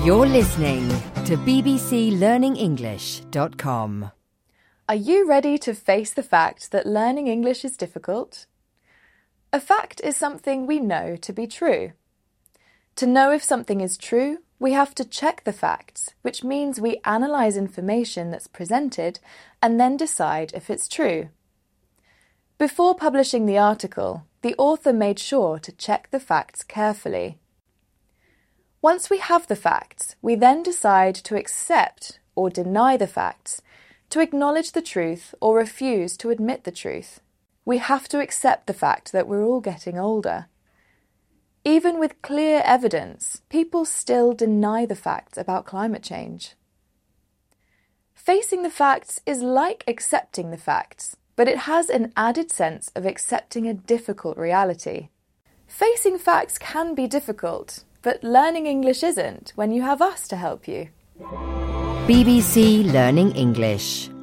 You're listening to bbclearningenglish.com. Are you ready to face the fact that learning English is difficult? A fact is something we know to be true. To know if something is true, we have to check the facts, which means we analyse information that's presented and then decide if it's true. Before publishing the article, the author made sure to check the facts carefully. Once we have the facts, we then decide to accept or deny the facts, to acknowledge the truth or refuse to admit the truth. We have to accept the fact that we're all getting older. Even with clear evidence, people still deny the facts about climate change. Facing the facts is like accepting the facts, but it has an added sense of accepting a difficult reality. Facing facts can be difficult, but learning English isn't when you have us to help you. BBC Learning English.